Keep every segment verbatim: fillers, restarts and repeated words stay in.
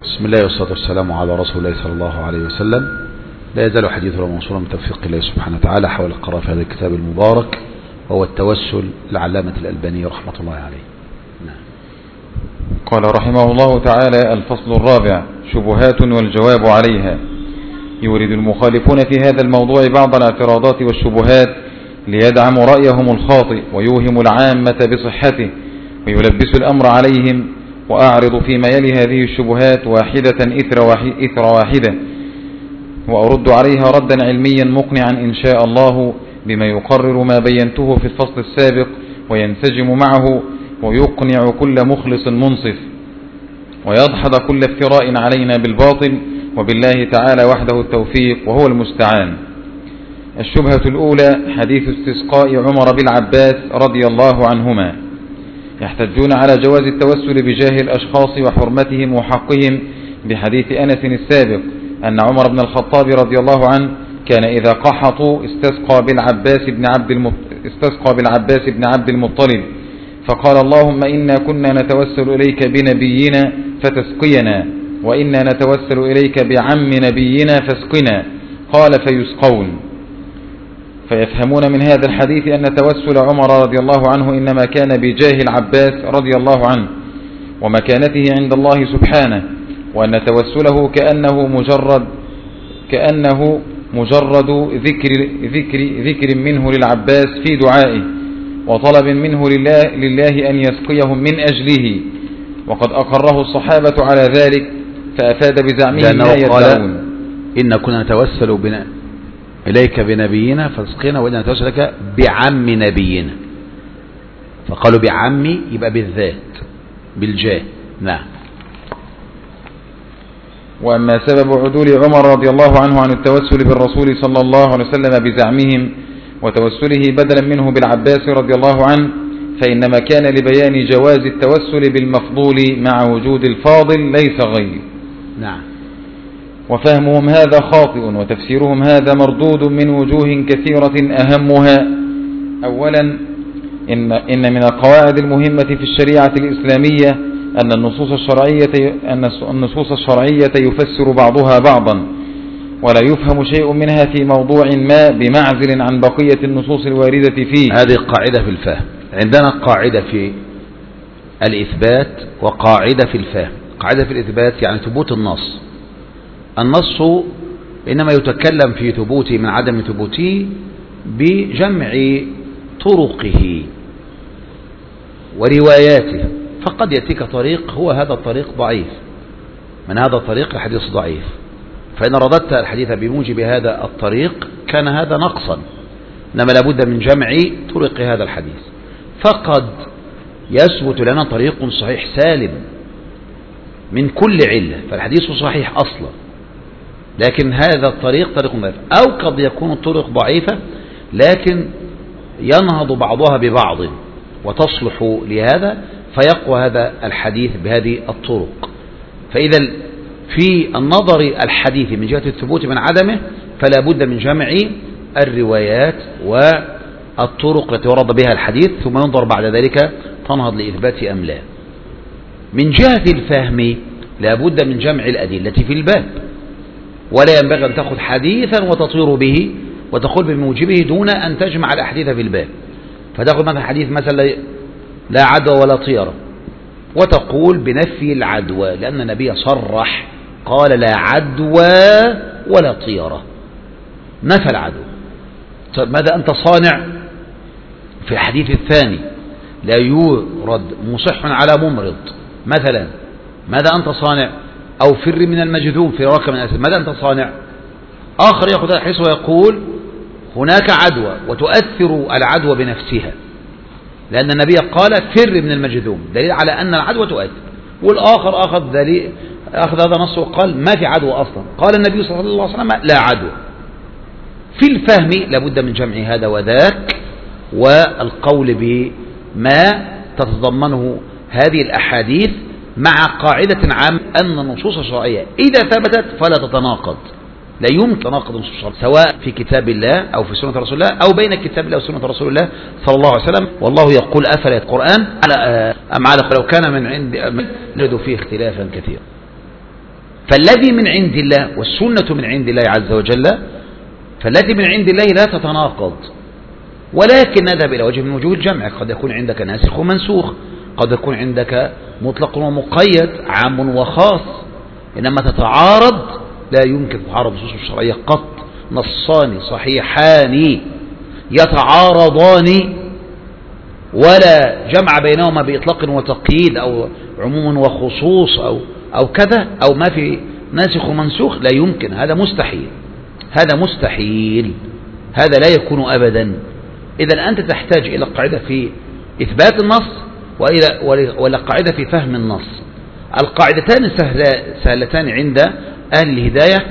بسم الله والصلاة والسلام على رسول الله صلى الله عليه وسلم. لا يزال حديثنا موصولا من توفيق الله سبحانه وتعالى حول القراءة في هذا الكتاب المبارك، وهو التوسل للعلامة الألباني رحمة الله عليه. نعم. قال رحمه الله تعالى: الفصل الرابع: شبهات والجواب عليها. يورد المخالفون في هذا الموضوع بعض الاعتراضات والشبهات ليدعموا رأيهم الخاطئ ويوهم العامة بصحته ويلبس الأمر عليهم، وأعرض فيما يلي هذه الشبهات واحدة إثر واحدة، وأرد عليها ردا علميا مقنعا إن شاء الله بما يقرر ما بينته في الفصل السابق وينسجم معه، ويقنع كل مخلص منصف، ويدحض كل افتراء علينا بالباطل، وبالله تعالى وحده التوفيق وهو المستعان. الشبهة الأولى: حديث استسقاء عمر بالعباس رضي الله عنهما. يحتجون على جواز التوسل بجاه الأشخاص وحرمتهم وحقهم بحديث أنس السابق أن عمر بن الخطاب رضي الله عنه كان إذا قحطوا استسقى بالعباس بن عبد المط... استسقى بالعباس بن عبد المطلب، فقال: اللهم إنا كنا نتوسل إليك بنبينا فتسقينا، وإنا نتوسل إليك بعم نبينا فاسقنا. قال: فيسقون. فيفهمون من هذا الحديث أن توسل عمر رضي الله عنه إنما كان بجاه العباس رضي الله عنه ومكانته عند الله سبحانه، وأن توسله كأنه مجرد كأنه مجرد ذكر ذكر ذكر منه للعباس في دعائه، وطلب منه لله, لله أن يسقيهم من أجله، وقد أقره الصحابة على ذلك، فأفاد بزعمه ما يدعون. إن كنا نتوسل بنا إليك بنبينا فاسقنا، وإن نتوسل لك بعم نبينا، فقالوا بعمي يبقى بالذات بالجاه. نعم. وأما سبب عدول عمر رضي الله عنه عن التوسل بالرسول صلى الله عليه وسلم بزعمهم وتوسله بدلا منه بالعباس رضي الله عنه، فإنما كان لبيان جواز التوسل بالمفضول مع وجود الفاضل ليس غير. نعم. وفهمهم هذا خاطئ، وتفسيرهم هذا مردود من وجوه كثيرة، أهمها: أولا، إن, إن من القواعد المهمة في الشريعة الإسلامية أن النصوص الشرعية أن النصوص الشرعية يفسر بعضها بعضا، ولا يفهم شيء منها في موضوع ما بمعزل عن بقية النصوص الواردة فيه. هذه قاعدة في الفهم. عندنا قاعدة في الإثبات وقاعدة في الفهم. قاعدة في الإثبات يعني ثبوت النص. النص إنما يتكلم في ثبوته من عدم ثبوته بجمع طرقه ورواياته، فقد يأتيك طريق هو هذا الطريق ضعيف، من هذا الطريق الحديث ضعيف، فإن رددت الحديث بموجب هذا الطريق كان هذا نقصا، إنما لابد من جمع طرق هذا الحديث. فقد يثبت لنا طريق صحيح سالم من كل علة، فالحديث صحيح أصلا، لكن هذا الطريق طريق ضعيف، أو قد يكون الطرق ضعيفة لكن ينهض بعضها ببعض وتصلح لهذا، فيقوى هذا الحديث بهذه الطرق. فإذا في النظر الحديث من جهة الثبوت من عدمه فلا بد من جمع الروايات والطرق التي ورد بها الحديث، ثم ينظر بعد ذلك تنهض لإثبات أم لا. من جهة الفهم لا بد من جمع الأدلة في الباب، ولا ينبغي أن تأخذ حديثا وتطير به وتقول بموجبه دون أن تجمع الأحاديث في الباب. فتأخذ مثلا حديث مثلا لا عدوى ولا طيرة وتقول بنفي العدوى، لأن النبي صرح قال لا عدوى ولا طيرة، نفى العدوى. طيب ماذا أنت صانع في الحديث الثاني؟ لا يورد مصح على ممرض مثلا، ماذا أنت صانع؟ أو فر من المجذوم في ركب من الأسد، ماذا أنت صانع؟ آخر يأخذ الحديث ويقول هناك عدوى وتؤثر العدوى بنفسها، لأن النبي قال فر من المجذوم، دليل على أن العدوى تؤثر. والآخر أخذ دليل أخذ هذا نص وقال ما في عدوى أصلا، قال النبي صلى الله عليه وسلم لا عدوى. في الفهم لابد من جمع هذا وذاك، والقول بما تتضمنه هذه الأحاديث مع قاعدة عامة أن النصوص الشرعية إذا ثبتت فلا تتناقض، لا يمكن تناقض النصوص الشرعية سواء في كتاب الله أو في سنة رسول الله أو بين كتاب الله وسنة رسول الله صلى الله عليه وسلم. والله يقول أفلا القرآن أم على لو كان من عند لجدوا فيه اختلافا كثيرا. فالذي من عند الله والسنة من عند الله عز وجل، فالذي من عند الله لا تتناقض، ولكن نذهب إلى وجه من وجوه الجمع. قد يكون عندك ناسخ ومنسوخ، قد يكون عندك مطلق ومقيد، عام وخاص، إنما تتعارض لا يمكن تتعارض نصوص الشرعية قط. نصان صحيحان يتعارضان ولا جمع بينهما بإطلاق وتقييد أو عموم وخصوص أو أو كذا، أو ما في ناسخ ومنسوخ، لا يمكن، هذا مستحيل، هذا مستحيل، هذا لا يكون أبدا. إذا أنت تحتاج إلى قاعدة في إثبات النص وإلى ولا قاعدة في فهم النص. القاعدتان سهلتان عند أهل الهداية،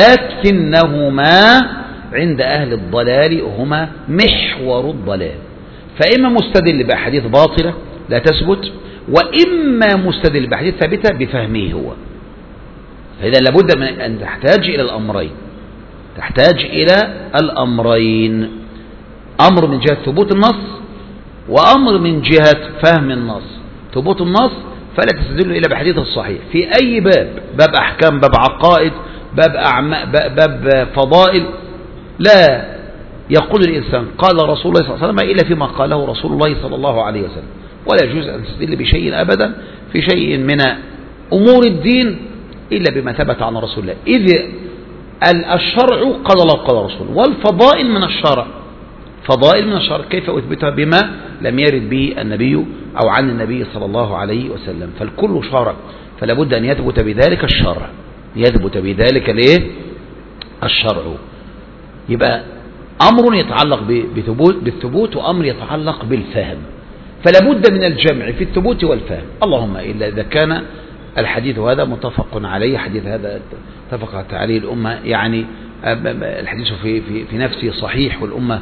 لكنهما عند أهل الضلال هما محور الضلال. فإما مستدل بأحاديث باطلة لا تثبت، وإما مستدل بأحاديث ثابتة بفهمه هو. فإذا لابد من أن تحتاج إلى الأمرين، تحتاج إلى الأمرين، أمر من جهة ثبوت النص وأمر من جهة فهم النص. ثبوت النص فلا تستدل إلى بحديث الصحيح في أي باب، باب أحكام، باب عقائد، باب, أعماء، باب فضائل، لا يقول الإنسان قال رسول الله صلى الله عليه وسلم إلا فيما قاله رسول الله صلى الله عليه وسلم، ولا يجوز أن تستدل بشيء أبدا في شيء من أمور الدين إلا بما ثبت عن رسول الله. إذ الشرع قال الله قال رسول، والفضائل من الشرع، فضائل من الشرع كيف أثبتها بما لم يرد به النبي أو عن النبي صلى الله عليه وسلم؟ فالكل شرع، فلا بد أن يثبت بذلك الشرع، يثبت بذلك ليه الشرع. يبقى أمر يتعلق بثبوت بالثبوت وأمر يتعلق بالفهم، فلا بد من الجمع في الثبوت والفهم، اللهم إلا إذا كان الحديث هذا متفق عليه، حديث هذا اتفقت عليه الأمة، يعني الحديث في في في نفسه صحيح والأمة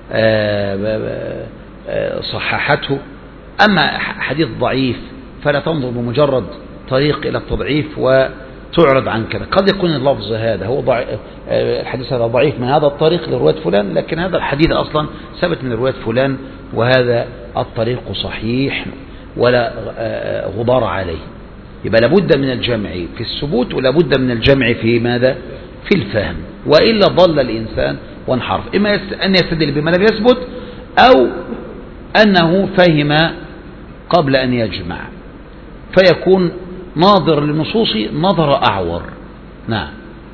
صححته. أما حديث ضعيف فلا تنظر بمجرد طريق إلى التضعيف وتعرض عن كذا. قد يكون اللفظ هذا هو ضعيف، الحديث هذا ضعيف من هذا الطريق لرواية فلان، لكن هذا الحديث أصلا ثبت من رواية فلان وهذا الطريق صحيح ولا غبار عليه. يبقى لابد من الجمع في الثبوت ولابد من الجمع في ماذا؟ في الفهم، وإلا ضل الإنسان وانحرف، إما أن يستدل بما لم يثبت أو أنه فهم قبل أن يجمع، فيكون ناظر للنصوص نظر أعور. نعم.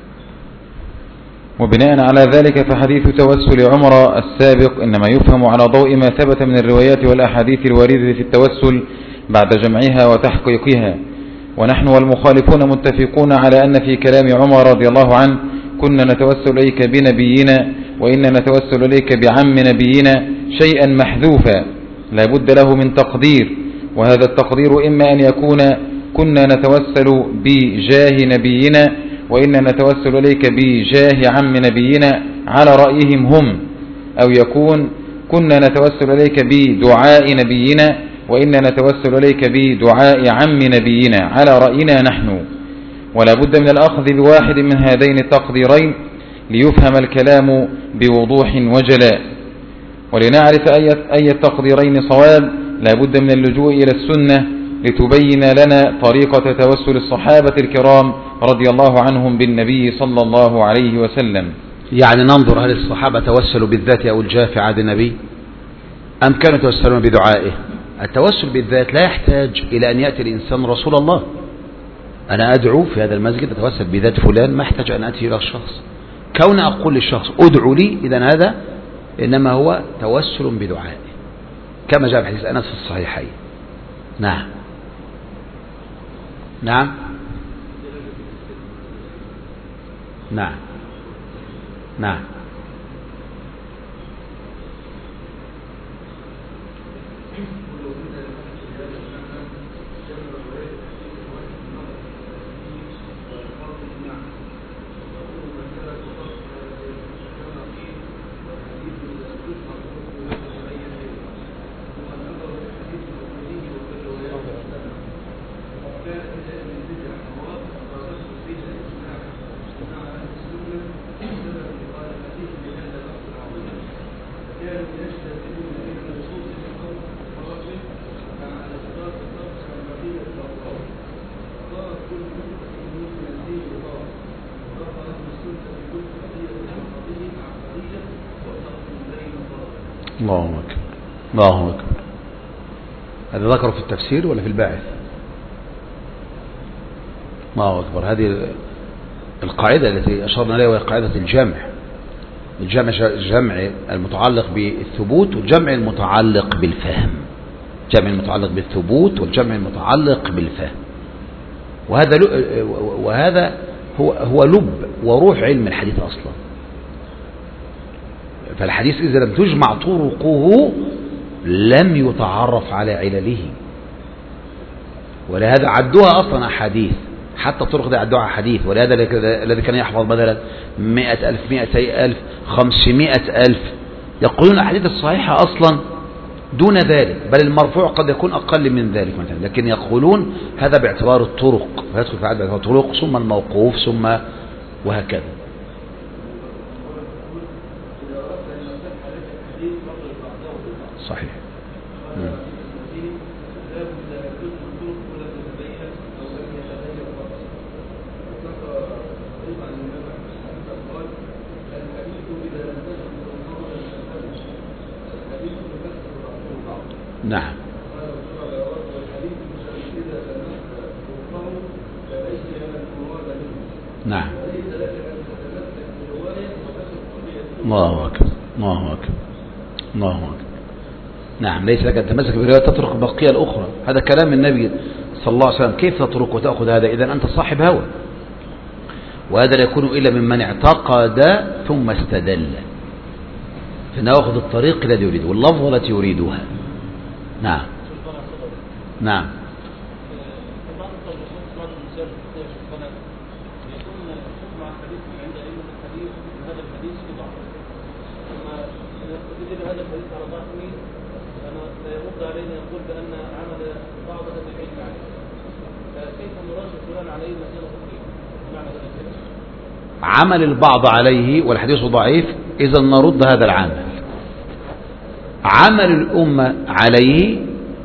وبناء على ذلك فحديث توسل عمر السابق إنما يفهم على ضوء ما ثبت من الروايات والأحاديث الواردة في التوسل بعد جمعها وتحقيقها. ونحن والمخالفون متفقون على أن في كلام عمر رضي الله عنه كنا نتوسل إليك بنبينا وإنا نتوسل إليك بعم نبينا شيئا محذوفا لا بد له من تقدير، وهذا التقدير إما أن يكون كنا نتوسل بجاه نبينا وإنا نتوسل إليك بجاه عم نبينا على رأيهم هم، أو يكون كنا نتوسل إليك بدعاء نبينا وإنا نتوسل إليك بدعاء عم نبينا على رأينا نحن. ولا بد من الأخذ بواحد من هذين التقديرين ليفهم الكلام بوضوح وجلاء. ولنعرف أي أي التقديرين صواب لا بد من اللجوء إلى السنة لتبين لنا طريقة توسل الصحابة الكرام رضي الله عنهم بالنبي صلى الله عليه وسلم. يعني ننظر هل الصحابة توسلوا بالذات أو الجاه في عهد النبي أم كانوا يتوسلون بدعائه؟ التوسل بالذات لا يحتاج إلى أن يأتي الإنسان رسول الله. أنا أدعو في هذا المسجد أتوسل بذات فلان، ما أحتاج أن أتي إلى الشخص. كون أقول للشخص أدعو لي، إذن هذا إنما هو توسل بدعائه كما جاء في حديث أنس في الصحيحين. نعم نعم نعم نعم الله أكبر الله أكبر. هذا ذكره في التفسير ولا في الباعث؟ الله أكبر. هذه القاعدة التي أشرنا إليها وهي قاعدة الجمع. الجمع جمع المتعلق بالثبوت والجمع المتعلق بالفهم. جمع المتعلق بالثبوت والجمع المتعلق بالفهم. وهذا وهذا هو هو لب وروح علم الحديث أصلا. فالحديث إذا لم تجمع طرقه لم يتعرف على علله، ولهذا عدوها أصلا أحاديث، حتى الطرق دي عدوها أحاديث. ولهذا الذي كان يحفظ بدلا مئة ألف مئتي ألف خمسمائة ألف يقولون الأحاديث الصحيحة أصلا دون ذلك، بل المرفوع قد يكون أقل من ذلك مثلا، لكن يقولون هذا باعتبار الطرق، فيدخل في عدد الطرق ثم الموقوف ثم وهكذا. صحيح. مم. نعم. نعم. الله أكبر الله أكبر الله أكبر. نعم، ليس لك أن تمسك برواية تترك البقية الأخرى. هذا كلام النبي صلى الله عليه وسلم. كيف تترك وتأخذ هذا؟ إذن أنت صاحب هوى، وهذا لا يكون إلا ممن اعتقد ثم استدل، فنأخذ الطريق الذي يريده واللفظة التي يريدها. نعم نعم. عمل البعض عليه والحديث ضعيف، إذا نرد هذا العمل. عمل الأمة عليه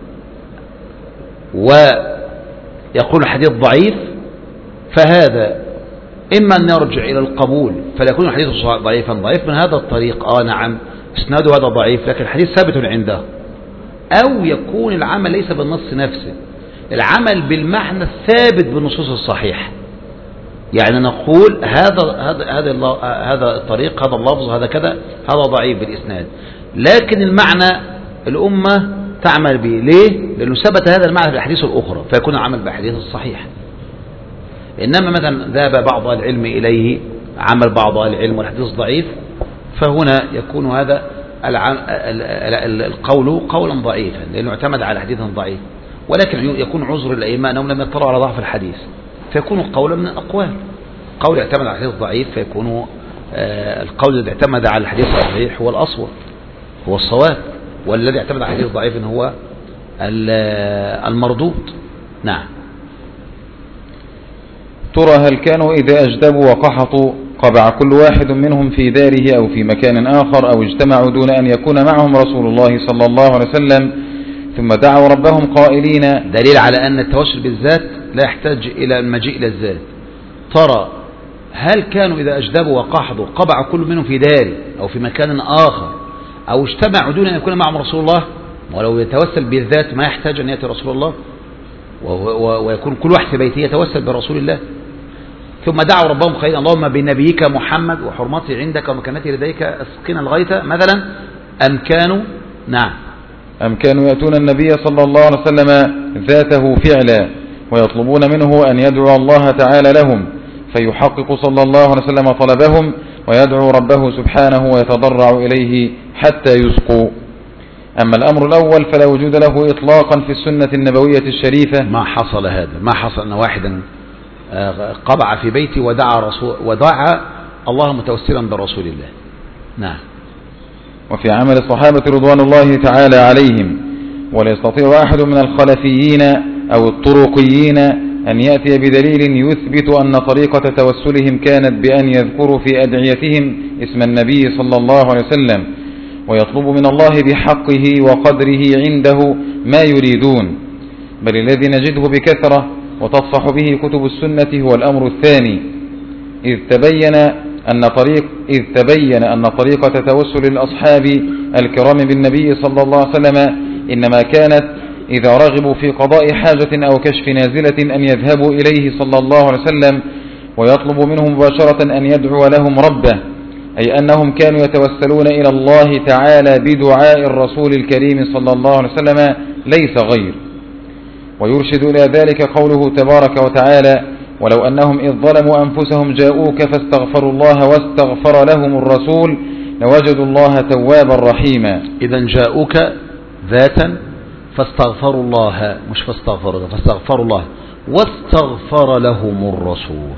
ويقول الحديث ضعيف، فهذا إما أن يرجع إلى القبول فلا يكون الحديث ضعيفا ضعيف من هذا الطريق، آه نعم اسناده هذا ضعيف لكن الحديث ثابت عنده، أو يكون العمل ليس بالنص نفسه، العمل بالمعنى الثابت بالنصوص الصحيحة. يعني نقول هذا هذا هذا هذا الطريق، هذا اللفظ، هذا كذا، هذا ضعيف بالإسناد، لكن المعنى الأمة تعمل به. ليه؟ لأنه ثبت هذا المعنى في الأحاديث الأخرى، فيكون العمل بالأحاديث الصحيحة. إنما مثلا ذهب بعض العلم إليه، عمل بعض العلم والحديث ضعيف، فهنا يكون هذا القول قولا ضعيفا لأنه اعتمد على حديث ضعيف، ولكن يكون عذر الأئمة أنهم لم يطلعوا على ضعف الحديث، فيكون قولا من الأقوال. قول اعتمد على الحديث ضعيف فيكون آه القول الذي اعتمد على الحديث الصحيح هو الأصوب، هو الصواب، والذي اعتمد على الحديث ضعيف هو المردود. نعم. ترى هل كانوا إذا أجدبوا وقحطوا قبع كل واحد منهم في داره أو في مكان آخر، أو اجتمعوا دون أن يكون معهم رسول الله صلى الله عليه وسلم، ثم دعوا ربهم قائلين؟ دليل على أن التوسل بالذات لا يحتاج إلى المجيء إلى الذات. ترى هل كانوا إذا أجدبوا وقحطوا قبع كل منهم في داره أو في مكان آخر، أو اجتمعوا دون أن يكون معهم رسول الله؟ ولو يتوسل بالذات ما يحتاج أن يأتي رسول الله، ويكون كل واحد في بيته يتوسل برسول الله. ثم دعوا ربهم قائلين اللهم بنبيك محمد وحرمته عندك ومكانته لديك اسقنا الغيث مثلا. أم كانوا نعم أم كانوا يأتون النبي صلى الله عليه وسلم ذاته فعلا ويطلبون منه أن يدعو الله تعالى لهم، فيحقق صلى الله عليه وسلم طلبهم ويدعو ربه سبحانه ويتضرع إليه حتى يسقوا. أما الأمر الأول فلا وجود له إطلاقا في السنة النبوية الشريفة. ما حصل هذا، ما حصل أن واحدا قبع في بيتي ودعا رسول ودعا الله متوسلا برسول الله. نعم. وفي عمل الصحابة رضوان الله تعالى عليهم، ولا يستطيع أحد من الخلفيين أو الطرقيين أن يأتي بدليل يثبت أن طريقة توسلهم كانت بأن يذكروا في أدعيتهم اسم النبي صلى الله عليه وسلم ويطلب من الله بحقه وقدره عنده ما يريدون، بل الذي نجده بكثرة وتصفح به كتب السنة هو الأمر الثاني، إذ تبين أن طريق إذ تبين أن طريقة توسل الأصحاب الكرام بالنبي صلى الله عليه وسلم إنما كانت إذا رغبوا في قضاء حاجة أو كشف نازلة أن يذهبوا إليه صلى الله عليه وسلم ويطلب منهم مباشرة أن يدعو لهم ربه، أي أنهم كانوا يتوسلون إلى الله تعالى بدعاء الرسول الكريم صلى الله عليه وسلم ليس غير. ويرشد إلى ذلك قوله تبارك وتعالى: ولو أنهم إذ ظلموا أنفسهم جاءوك فاستغفروا الله واستغفر لهم الرسول لوجدوا الله توابا رحيما. إذا جاءوك ذاتا فاستغفروا الله، مش فاستغفروا فاستغفروا الله واستغفر لهم الرسول،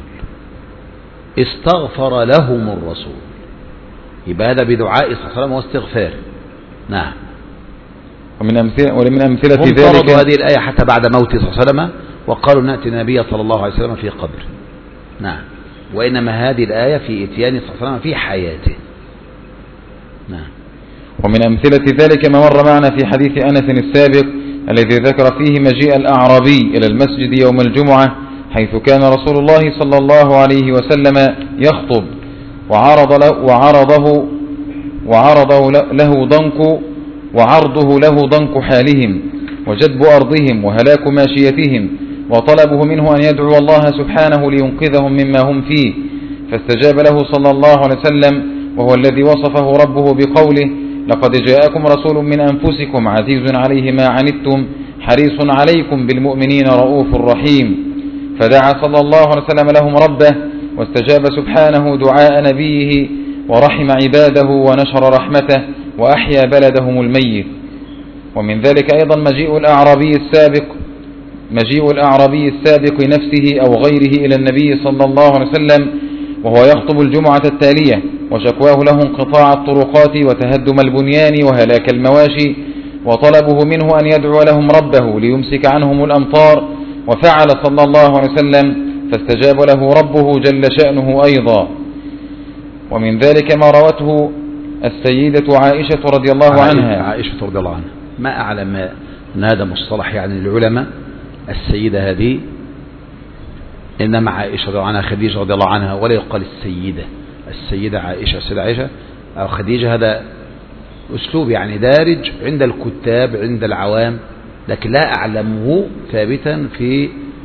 استغفر لهم الرسول، يبقى هذا بدعاء صلى الله عليه وسلم واستغفار. نعم. ومن أمثلة ومن أمثلة هم ذلك فرضوا هذه الآية حتى بعد موته صلى الله عليه وسلم وقالوا نأتي النبي صلى الله عليه وسلم في قبر. نعم. وإنما هذه الآية في إتيان صلى الله عليه وسلم في حياته. نعم. ومن أمثلة ذلك ما مر معنا في حديث أنس السابق الذي ذكر فيه مجيء الأعرابي إلى المسجد يوم الجمعة، حيث كان رسول الله صلى الله عليه وسلم يخطب وعرض له وعرضه وعرضه له ضنك وعرضه له ضنك حالهم وجدب أرضهم وهلاك ماشيتهم، وطلبه منه أن يدعو الله سبحانه لينقذهم مما هم فيه، فاستجاب له صلى الله عليه وسلم، وهو الذي وصفه ربه بقوله: لقد جاءكم رسول من أنفسكم عزيز عليه ما عنتم حريص عليكم بالمؤمنين رؤوف رحيم. فدعا صلى الله عليه وسلم لهم ربه واستجاب سبحانه دعاء نبيه ورحم عباده ونشر رحمته وأحيا بلدهم الميت. ومن ذلك أيضا مجيء الأعرابي السابق مجيء الأعرابي السابق نفسه أو غيره إلى النبي صلى الله عليه وسلم وهو يخطب الجمعة التالية، وشكواه له انقطاع الطرقات وتهدم البنيان وهلاك المواشي، وطلبه منه أن يدعو لهم ربه ليمسك عنهم الأمطار، وفعل صلى الله عليه وسلم فاستجاب له ربه جل شأنه أيضا. ومن ذلك ما روته السيدة عائشة رضي الله عنها عائشة رضي الله عنها، ما أعلم أن هذا مصطلح يعني العلماء، السيدة هذه إنما عائشة رضي الله عنها خديجة رضي الله عنها، ولا يقال السيدة. السيدة عائشة السيدة عائشة أو خديجة هذا أسلوب يعني دارج عند الكتاب عند العوام، لكن لا أعلمه ثابتا في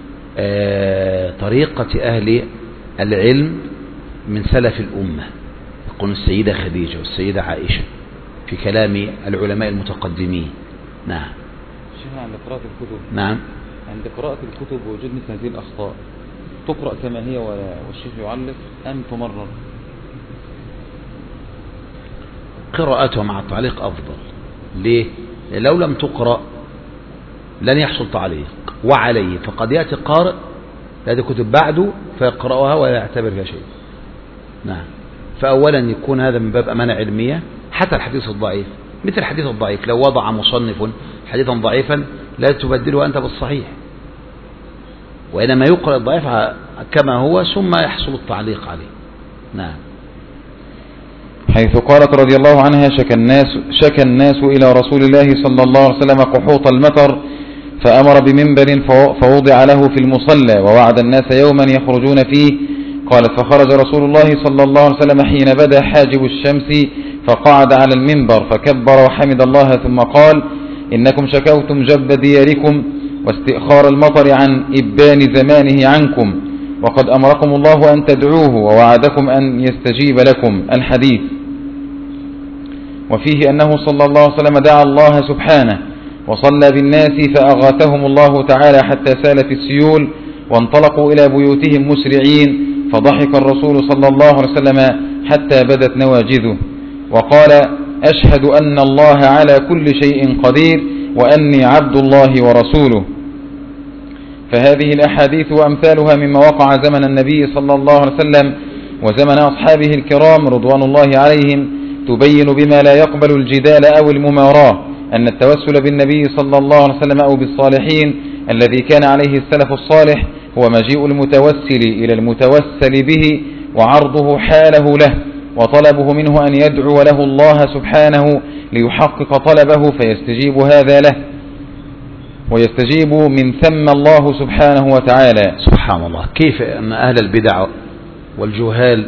طريقة أهل العلم من سلف الأمة، يقول السيدة خديجة والسيدة عائشة في كلام العلماء المتقدمين. نعم. شيخنا عند قراءة الكتب نعم عند قراءة الكتب وجود مثل هذه الأخطاء تقرأ كما هي والشيخ يعلق أم تمرر؟ قراءتها مع التعليق أفضل. ليه؟ لو لم تقرأ لن يحصل تعليق، وعليه فقد يأتي قارئ هذه كتب بعده فيقرأها ولا يعتبر فيها شيء. نعم. فأولا يكون هذا من باب أمانة علمية، حتى الحديث الضعيف مثل الحديث الضعيف لو وضع مصنف حديثا ضعيفا لا تبدله أنت بالصحيح، وإنما يقرأ الضعيف كما هو ثم يحصل التعليق عليه. نعم. حيث قالت رضي الله عنها: شكى الناس, شكى الناس إلى رسول الله صلى الله عليه وسلم قحوط المطر فأمر بمنبر فوضع له في المصلى ووعد الناس يوما يخرجون فيه. قالت: فخرج رسول الله صلى الله عليه وسلم حين بدا حاجب الشمس فقعد على المنبر فكبر وحمد الله ثم قال: إنكم شكوتم جب دياركم واستئخار المطر عن إبان زمانه عنكم، وقد أمركم الله أن تدعوه ووعدكم أن يستجيب لكم. الحديث. وفيه أنه صلى الله عليه وسلم دعا الله سبحانه وصلى بالناس فأغاثهم الله تعالى حتى سالت السيول وانطلقوا إلى بيوتهم مسرعين، فضحك الرسول صلى الله عليه وسلم حتى بدت نواجذه وقال: أشهد أن الله على كل شيء قدير وأني عبد الله ورسوله. فهذه الأحاديث وأمثالها مما وقع زمن النبي صلى الله عليه وسلم وزمن أصحابه الكرام رضوان الله عليهم تبين بما لا يقبل الجدال أو المماراة أن التوسل بالنبي صلى الله عليه وسلم أو بالصالحين الذي كان عليه السلف الصالح هو مجيء المتوسل إلى المتوسل به وعرضه حاله له وطلبه منه أن يدعو له الله سبحانه ليحقق طلبه فيستجيب هذا له ويستجيب من ثم الله سبحانه وتعالى. سبحان الله، كيف أن أهل البدع والجهال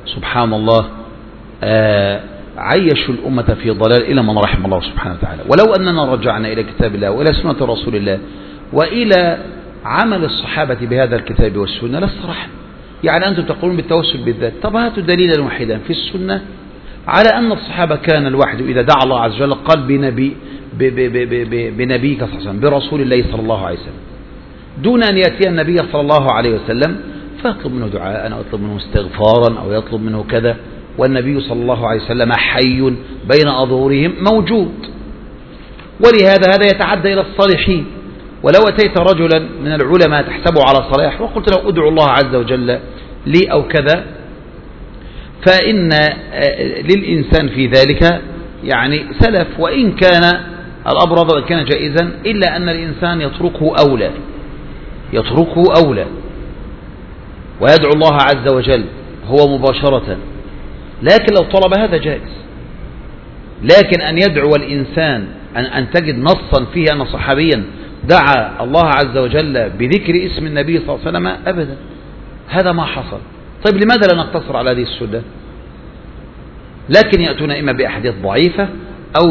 سبحان الله آه عيشوا الأمة في ضلال إلى من رحم الله سبحانه وتعالى. ولو أننا رجعنا إلى كتاب الله وإلى سنة رسول الله وإلى عمل الصحابة بهذا الكتاب والسنة لاسترحنا. يعني أنتم تقولون بالتوسل بالذات، طب هاتوا دليلا واحدا في السنة على أن الصحابة كان الواحد إذا دعا الله عز وجل قال بنبي بنبيك صلى الله عليه وسلم برسول الله صلى الله عليه وسلم، دون أن يأتي النبي صلى الله عليه وسلم فيطلب منه دعاء أو يطلب منه استغفارا أو يطلب منه كذا، والنبي صلى الله عليه وسلم حي بين أظهرهم موجود. ولهذا هذا يتعدى إلى الصالحين. ولو أتيت رجلا من العلماء تحسبه على صلاح وقلت له ادعو الله عز وجل لي أو كذا، فإن للإنسان في ذلك يعني سلف، وإن كان الأمر هذا كان جائزا إلا أن الإنسان يتركه أولى يتركه أولى ويدعو الله عز وجل هو مباشرة. لكن لو طلب هذا جائز، لكن أن يدعو الإنسان أن, أن تجد نصا فيه أن صحابيا دعا الله عز وجل بذكر اسم النبي صلى الله عليه وسلم أبدا، هذا ما حصل. طيب لماذا لا نقتصر على هذه السنة؟ لكن يأتون إما بأحاديث ضعيفة أو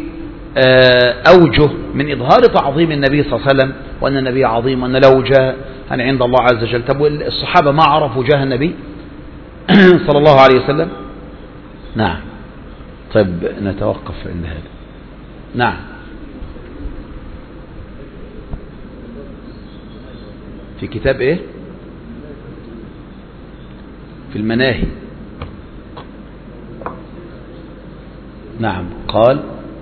بأوجه من إظهار تعظيم النبي صلى الله عليه وسلم وأن النبي عظيم وأن له جاه عند الله عز وجل. طب الصحابة ما عرفوا جاه النبي صلى الله عليه وسلم؟ نعم. طيب نتوقف عند هذا. نعم. في كتاب ايه؟ في المناهي. نعم. قال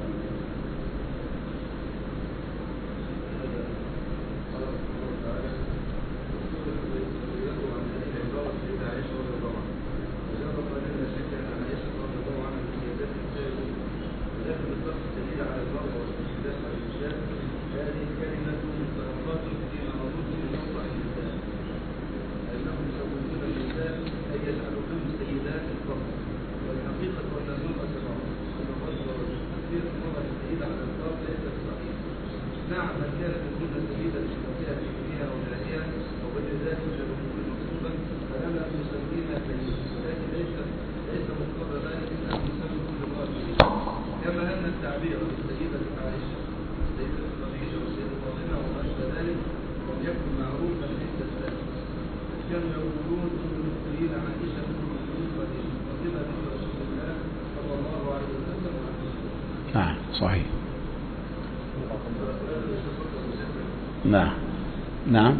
نعم صحيح. نعم نعم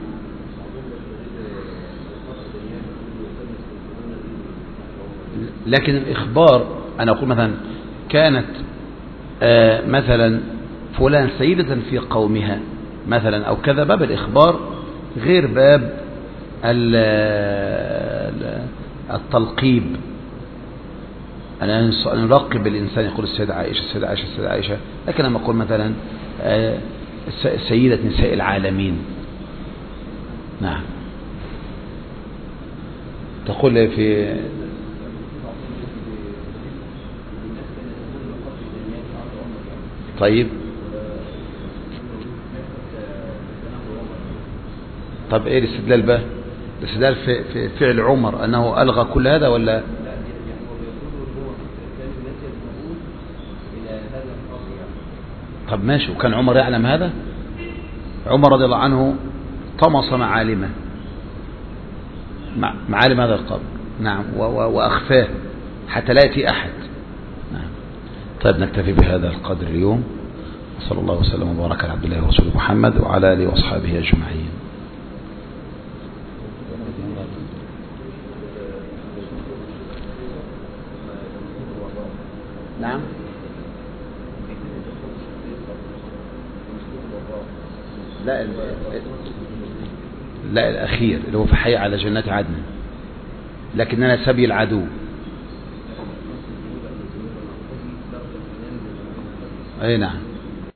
لكن الإخبار أنا أقول مثلا كانت آه مثلا فلان سيدة في قومها مثلا أو كذا، باب الإخبار غير باب التلقيب. أنا نلقب الإنسان يقول السيدة عائشة السيدة عائشة السيدة عائشة، لكن لما أقول مثلا آه سيدة نساء العالمين. نعم. تقول في طيب طب ايه الاستدلال بقى؟ الاستدلال في, في فعل عمر انه الغى كل هذا ولا؟ طب ماشي، وكان عمر يعلم هذا؟ عمر رضي الله عنه طمس معالمه معالم هذا القبر. نعم. وأخفاه حتى لا يأتي أحد. نعم. طيب نكتفي بهذا القدر اليوم، وصلى الله وسلم وبارك على عبد الله ورسوله محمد وعلى آله وأصحابه أجمعين. نعم. لا لا الأخير اللي هو في حي على جنات عدن، لكننا سبي العدو. أي نعم.